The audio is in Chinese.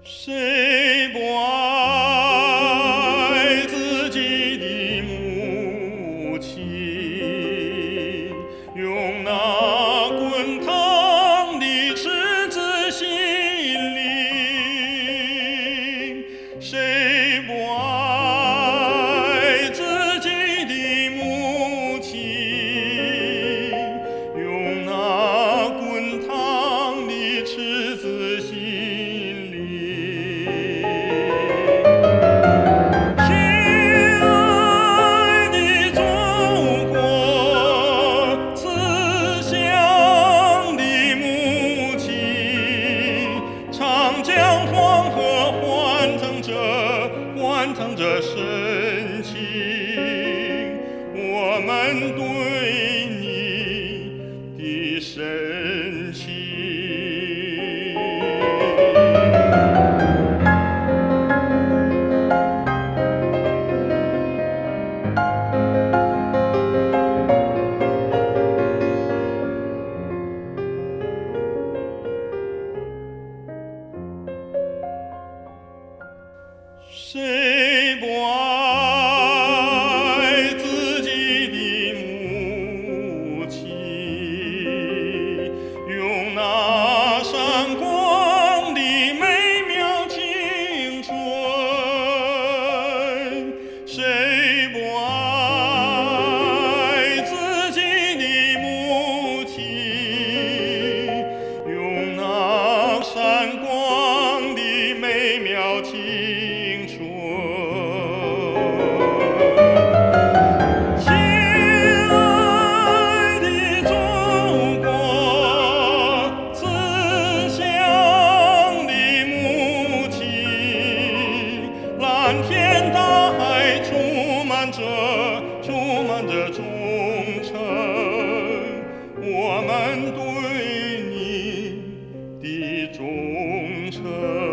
谁不爱自己的母亲？用那滚烫的赤子心灵。谁不爱自己的母亲？用那滚烫的赤子心灵。亲爱的祖国，慈祥的母亲，长江黄河欢腾着深情，我们对你的深情。谁不爱自己的母亲？用那闪光的美妙青春。谁不爱自己的母亲？用那闪光的美妙青春。亲爱的祖国，慈祥的母亲，蓝天大海充满着忠诚，我们对你的忠诚。